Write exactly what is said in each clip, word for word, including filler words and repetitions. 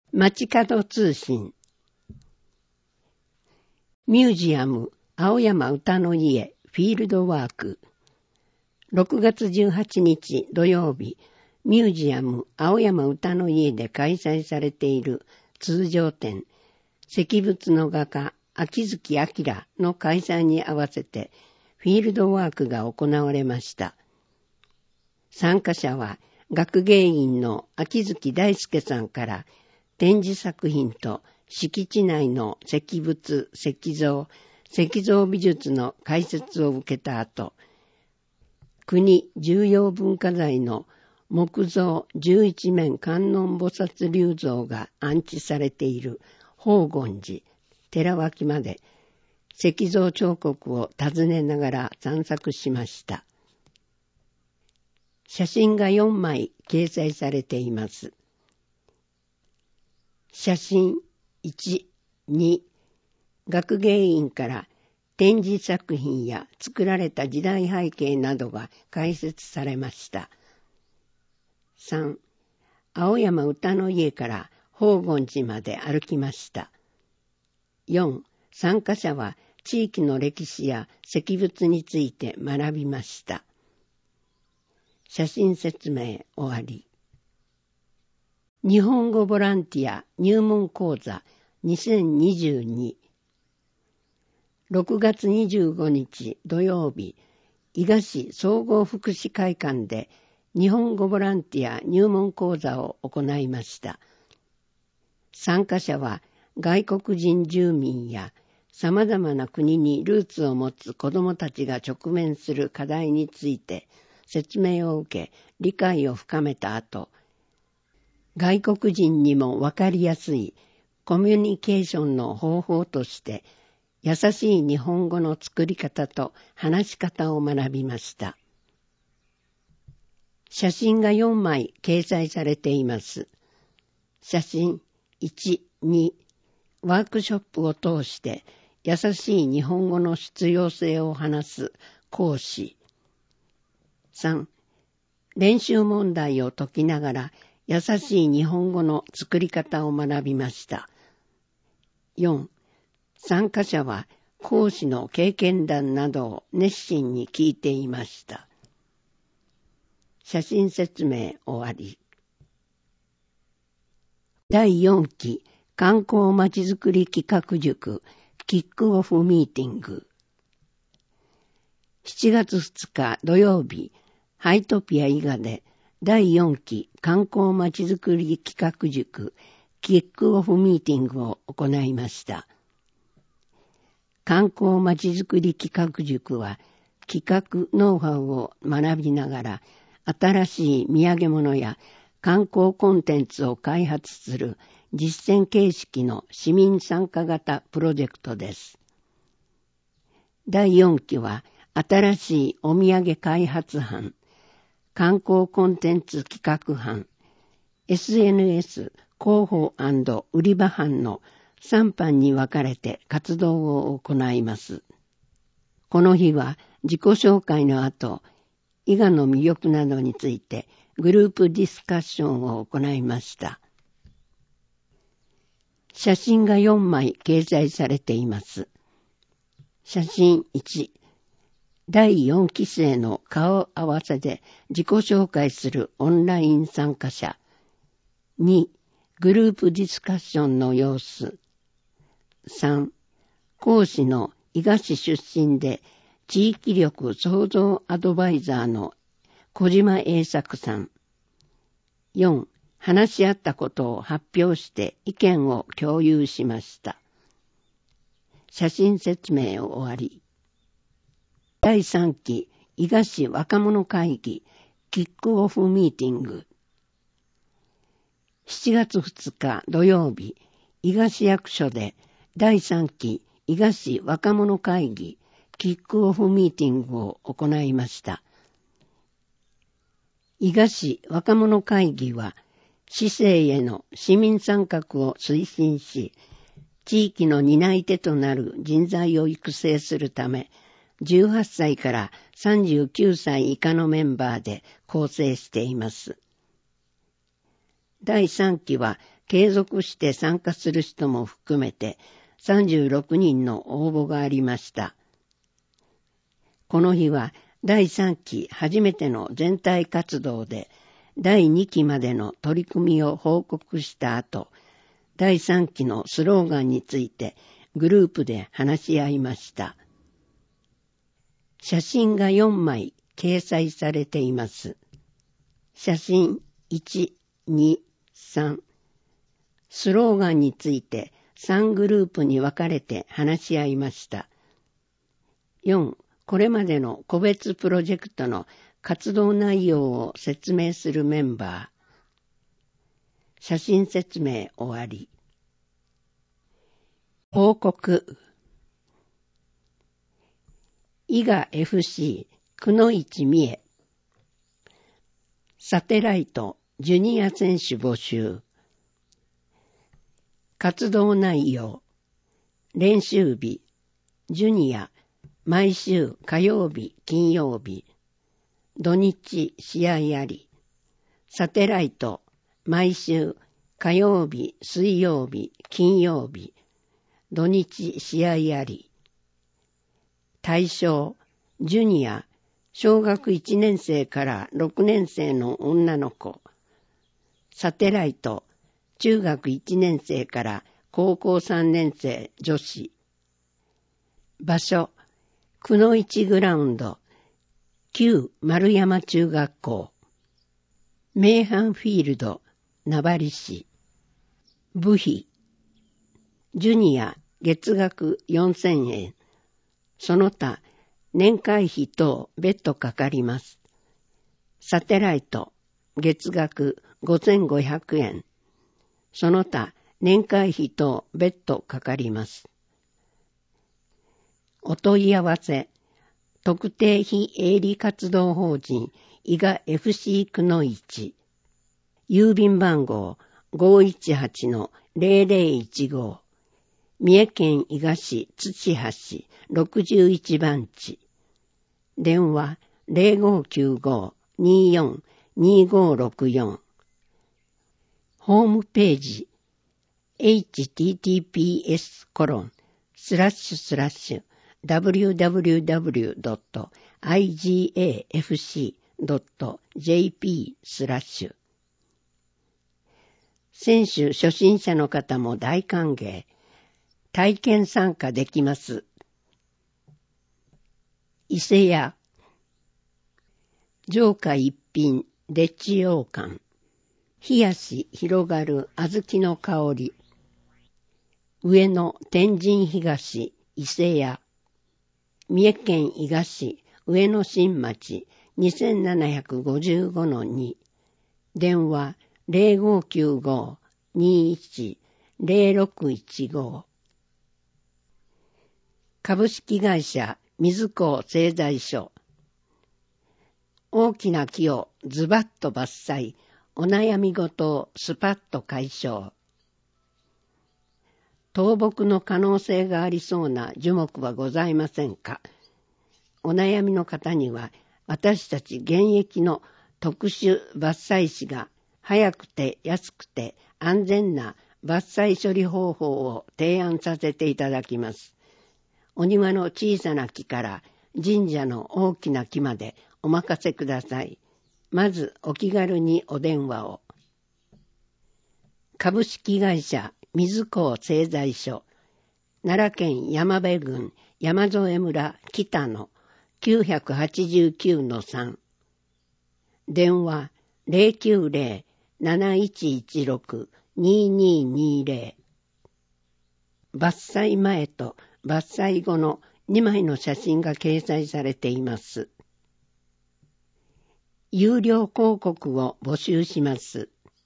街角通信。ミュージアム青山歌の家フィールドワーク。ろくがつじゅうはちにち土曜日、ミュージアム青山歌の家で開催されている通常展、石仏の画家秋月明の開催に合わせてフィールドワークが行われました。参加者は学芸員の秋月大輔さんから展示作品と敷地内の石仏、石像、石像美術の解説を受けた後、国重要文化財の木造十一面観音菩薩立像が安置されている宝厳寺、寺脇まで石像彫刻を訪ねながら散策しました。写真がよんまい掲載されています。写真いち、に、学芸員から展示作品や作られた時代背景などが解説されました。さん、青山歌の家から宝厳寺まで歩きました。よん、参加者は地域の歴史や石仏について学びました。写真説明終わり。日本語ボランティア入門講座にせんにじゅうに。ろくがつにじゅうごにち土曜日、伊賀市総合福祉会館で日本語ボランティア入門講座を行いました。参加者は外国人住民や様々な国にルーツを持つ子どもたちが直面する課題について説明を受け、理解を深めた後、外国人にもわかりやすいコミュニケーションの方法として優しい日本語の作り方と話し方を学びました。写真がよんまい掲載されています。写真いち、に、ワークショップを通して優しい日本語の必要性を話す講師。さん、練習問題を解きながら優しい日本語の作り方を学びました。よん、参加者は講師の経験談などを熱心に聞いていました。写真説明終わり。だいよんき観光まちづくり企画塾キックオフミーティング。しちがつふつか土曜日、ハイトピア伊賀でだいよんき観光まちづくり企画塾キックオフミーティングを行いました。観光まちづくり企画塾は企画ノウハウを学びながら新しい土産物や観光コンテンツを開発する実践形式の市民参加型プロジェクトです。だいよんきは新しいお土産開発班、観光コンテンツ企画班、エスエヌエス 広報&売り場班のさん班に分かれて活動を行います。この日は自己紹介の後、伊賀の魅力などについてグループディスカッションを行いました。写真がよんまい掲載されています。写真いち、だいよんき生の顔合わせで自己紹介するオンライン参加者。に、グループディスカッションの様子。さん、講師の伊賀市出身で地域力創造アドバイザーの小島栄作さん。よん、話し合ったことを発表して意見を共有しました。写真説明を終わり。だいさんき伊賀市若者会議キックオフミーティング。しちがつふつか土曜日、伊賀市役所でだいさんき伊賀市若者会議キックオフミーティングを行いました。伊賀市若者会議は市政への市民参画を推進し、地域の担い手となる人材を育成するため、じゅうはっさいからさんじゅうきゅうさい以下のメンバーで構成しています。だいさんきは継続して参加する人も含めてさんじゅうろくにんの応募がありました。この日はだいさんき初めての全体活動でだいにきまでの取り組みを報告した後、だいさんきのスローガンについてグループで話し合いました。写真がよんまい掲載されています。写真いち、に、さん。スローガンについてさんグループに分かれて話し合いました。よん、これまでの個別プロジェクトの活動内容を説明するメンバー。写真説明終わり。報告。伊賀 エフシー くのいち三重。サテライトジュニア選手募集。活動内容。練習日。ジュニア。毎週火曜日、金曜日。土日試合あり。サテライト。毎週火曜日、水曜日、金曜日。土日試合あり。対象。ジュニア。小学いちねん生からろくねん生の女の子。サテライト。中学いちねん生から高校さんねん生女子。場所。くのいちグラウンド。旧丸山中学校。名阪フィールド。名張市。部費。ジュニア月額よんせんえん。その他、年会費等別途かかります。サテライト、月額ごせんごひゃくえん。その他、年会費等別途かかります。お問い合わせ、特定非営利活動法人伊賀 エフシー くのいち。郵便番号 ごいちはちのゼロゼロいちご。三重県伊賀市土橋ろくじゅういちばんち。電話 ゼロごきゅうご にーよん にーごろくよん。ホームページ エイチティーティーピーエスコロンスラッシュスラッシュダブリューダブリューダブリュードットアイジーエーエフシードットジェーピー スラッシュ。選手初心者の方も大歓迎。体験参加できます。伊勢屋。上下一品、でっち羊羹。冷やし広がる小豆の香り。上野天神東、伊勢屋。三重県伊賀市、上野新町、にせんななひゃくごじゅうごのに。電話ゼロごきゅうご にーいち ゼロろくいちご。株式会社水港製材所。大きな木をズバッと伐採、お悩み事をスパッと解消。倒木の可能性がありそうな樹木はございませんか？お悩みの方には私たち現役の特殊伐採士が早くて安くて安全な伐採処理方法を提案させていただきます。お庭の小さな木から神社の大きな木までお任せください。まずお気軽にお電話を。株式会社水港製材所、奈良県山部郡山添村北野 きゅうはちきゅうのさん。電話ゼロきゅうゼロ なないちいちろく にーにーにーゼロ。伐採前と伐採後のにまいの写真が掲載されています。有料広告を募集します。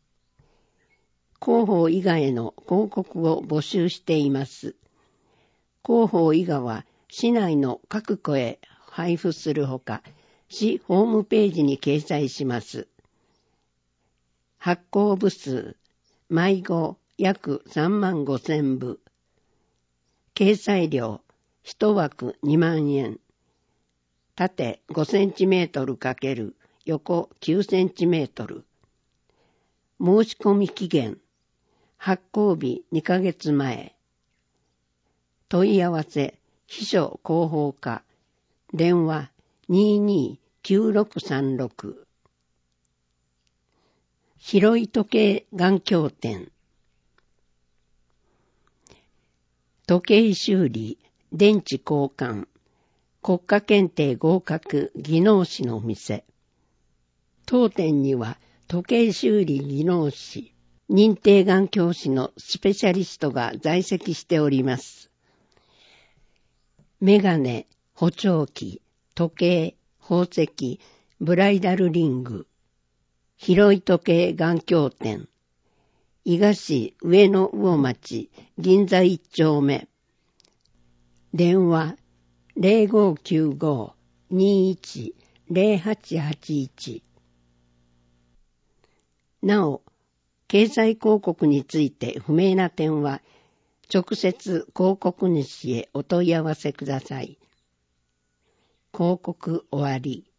広報伊賀への広告を募集しています。広報伊賀は市内の各戸へ配布するほか、市ホームページに掲載します。発行部数、毎号約さんまんごせんぶ。掲載料、いちわくにまんえん。縦ごセンチメートル×横きゅうセンチメートル。申し込み期限、 発行日にかげつまえ。問い合わせ、秘書広報課。電話 にーにーきゅうろくさんろく。広い時計眼鏡店。時計修理、電池交換、国家検定合格技能士の店。当店には時計修理技能士、認定眼鏡士のスペシャリストが在籍しております。メガネ、補聴器、時計、宝石、ブライダルリング、広い時計眼鏡店、伊賀市上野魚町銀座一丁目。電話 ゼロごきゅうご にーいち ゼロはちはちいち。なお、掲載広告について不明な点は、直接広告主へお問い合わせください。広告終わり。